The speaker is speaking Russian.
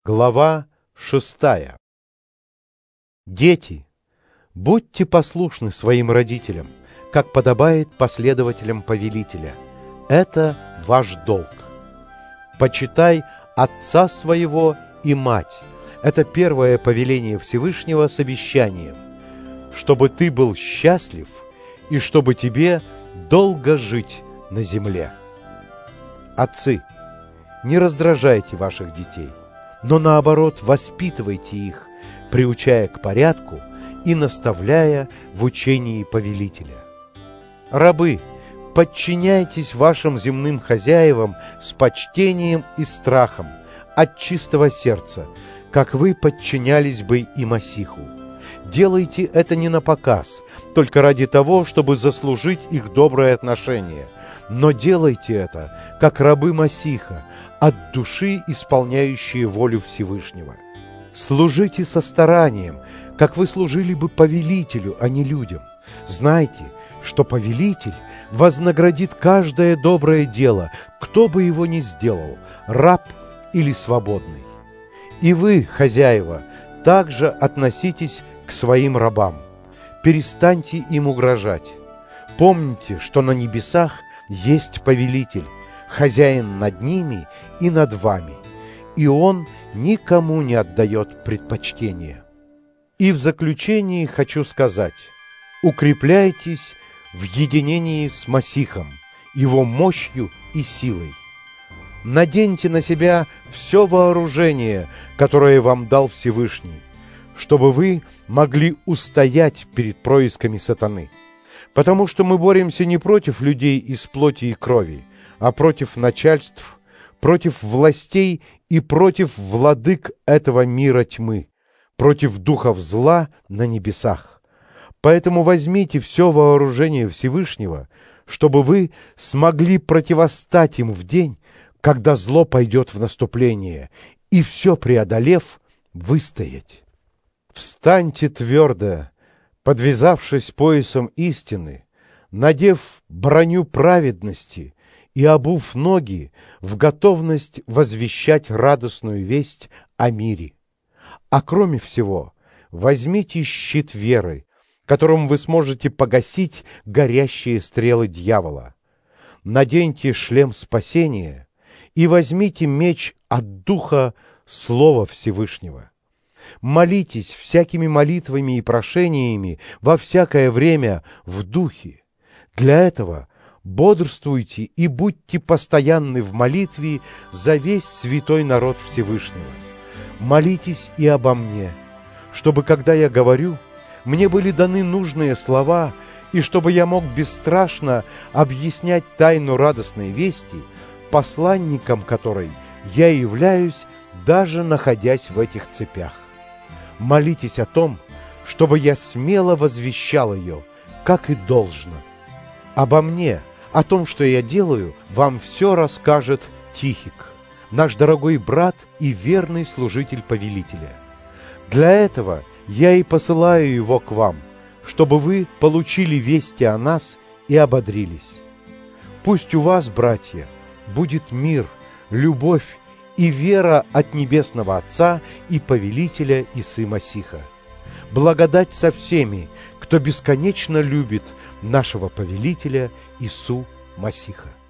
Глава 6. Дети, будьте послушны своим родителям, как подобает последователям повелителя. Это ваш долг. Почитай отца своего и мать. Это первое повеление Всевышнего с обещанием, чтобы ты был счастлив и чтобы тебе долго жить на земле. Отцы, не раздражайте ваших детей, но наоборот воспитывайте их, приучая к порядку и наставляя в учении повелителя. Рабы, подчиняйтесь вашим земным хозяевам с почтением и страхом, от чистого сердца, как вы подчинялись бы и Масиху. Делайте это не напоказ, только ради того, чтобы заслужить их доброе отношение, но делайте это, как рабы Масиха, от души исполняющие волю Всевышнего. Служите со старанием, как вы служили бы повелителю, а не людям. Знайте, что повелитель вознаградит каждое доброе дело, кто бы его ни сделал, раб или свободный. И вы, хозяева, также относитесь к своим рабам. Перестаньте им угрожать. Помните, что на небесах есть повелитель, хозяин над ними и над вами, и он никому не отдает предпочтения. И в заключении хочу сказать: укрепляйтесь в единении с Масихом, его мощью и силой. Наденьте на себя все вооружение, которое вам дал Всевышний, чтобы вы могли устоять перед происками сатаны. Потому что мы боремся не против людей из плоти и крови, а против начальств, против властей и против владык этого мира тьмы, против духов зла на небесах. Поэтому возьмите все вооружение Всевышнего, чтобы вы смогли противостать им в день, когда зло пойдет в наступление, и все преодолев, выстоять. Встаньте твердо, подвязавшись поясом истины, надев броню праведности и обув ноги в готовность возвещать радостную весть о мире. А кроме всего, возьмите щит веры, которым вы сможете погасить горящие стрелы дьявола. Наденьте шлем спасения и возьмите меч от Духа Слова Всевышнего. Молитесь всякими молитвами и прошениями во всякое время в Духе. Для этого бодрствуйте и будьте постоянны в молитве за весь святой народ Всевышнего. Молитесь и обо мне, чтобы, когда я говорю, мне были даны нужные слова, и чтобы я мог бесстрашно объяснять тайну радостной вести, посланником которой я являюсь, даже находясь в этих цепях. Молитесь о том, чтобы я смело возвещал ее, как и должно. Обо мне, о том, что я делаю, вам все расскажет Тихик, наш дорогой брат и верный служитель повелителя. Для этого я и посылаю его к вам, чтобы вы получили вести о нас и ободрились. Пусть у вас, братья, будет мир, любовь и вера от Небесного Отца и Повелителя Исы Масиха. Благодать со всеми, кто бесконечно любит нашего Повелителя Ису Масиха.